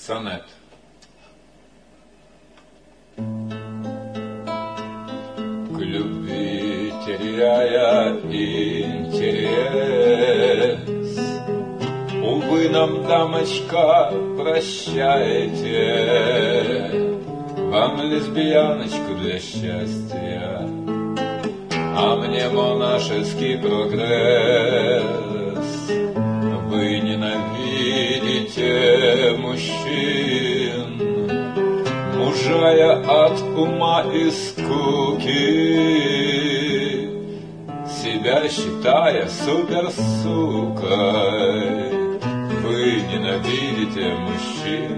Сонет. К любви теряя интерес, увы, нам, дамочка, прощайте. Вам лесбияночку для счастья, а мне монашеский прогресс. Вы ненавидите мужчин, мужая от ума и скуки, себя считая суперсукой. Вы ненавидите мужчин,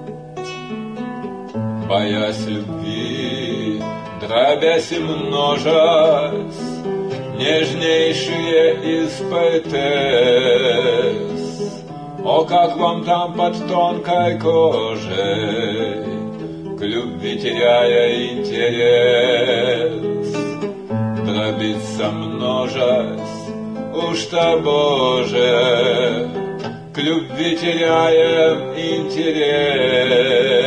боясь любви, дробясь и множась, нежнейшие из поэтесс. О, как вам там под тонкой кожей, к любви теряя интерес, дробиться множась, уж-то, Боже, к любви теряем интерес.